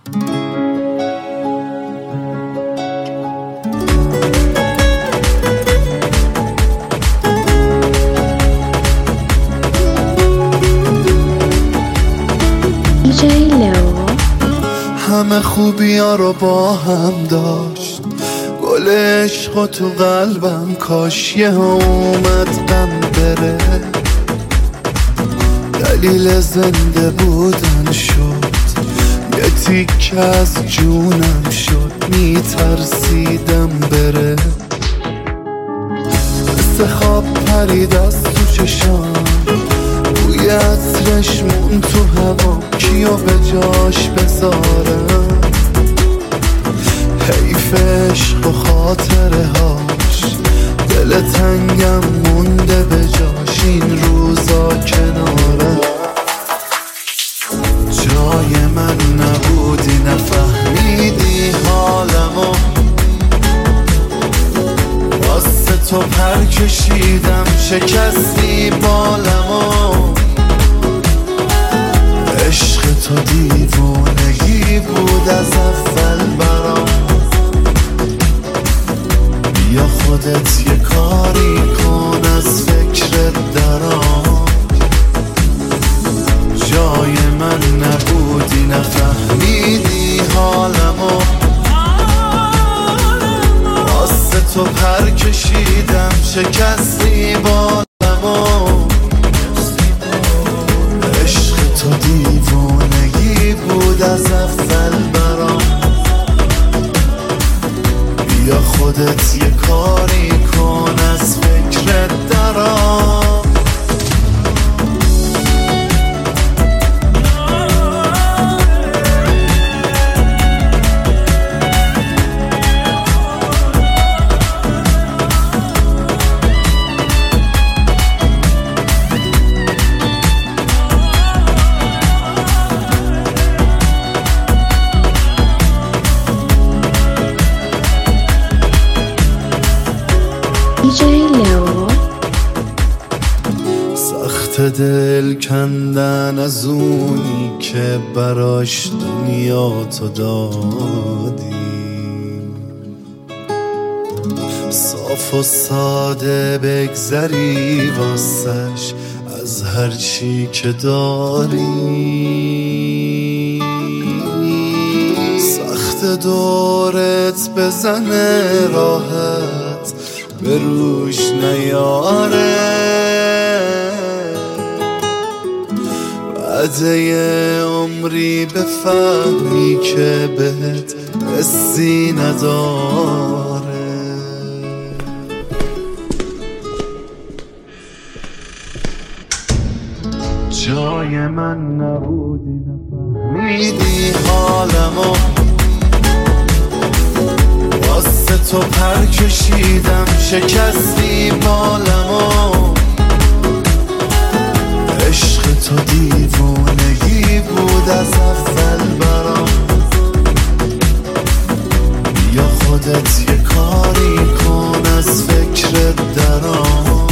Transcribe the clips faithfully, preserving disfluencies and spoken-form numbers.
همه خوبی ها رو با هم داشت، گل عشق تو قلبم کاش یه اومد غم بره. دلیل زنده بودن شد، یه تیکه از جونم شد، میترسیدم بره. مثل خواب پرید از تو چشام، بوی عطرش مون تو هوا، کیو به جاش بذارم. حیف عشق و خاطره هاش، دل تنگم مونده به جاش، این روزا کنارم. جای من نبودی، نفهمیدی حالمو، واسه تو پر کشیدم، شکستی بالمو. عشق تو دیوونگی بود از اول برام، بیا خودت یه کاری کن از فکرت درام. جای من نبودی، نفهمیدی حالمو، واسه تو پر کشیدم، شکستی بالمو. عشق تو دیوونگی بود از اول برام، بیا خودت یه کاری کن از فکرت درام. سخت دل کندن از اونی که براش دنیا تو دادی، صاف و ساده بگذری واسش از هرچی که داری. سخت دورت بزنه راحت به روش نیاره، بعد یه عمری بفهمی که بهت حسی نداره. جای من نبودی، نفهمیدی حالمو، واسه تو پر کشیدم، شکستی بالمو. عشق تو دیوونگی بود از اول برام، بیا خودت یه کاری کن از فکرت درام.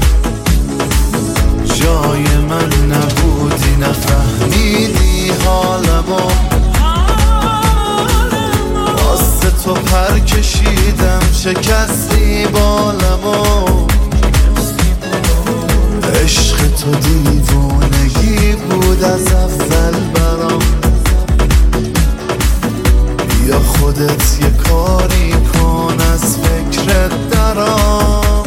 جای من نبودی، نفهمیدی حالمو، واسه تو پر کشیدم، شکستی بالمو. عشق تو دیوونگی بود از اول برام، بیا خودت یه کاری کن از فکرت درام.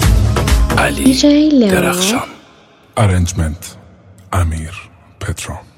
علی درخشان. Arrangement امیر پترو.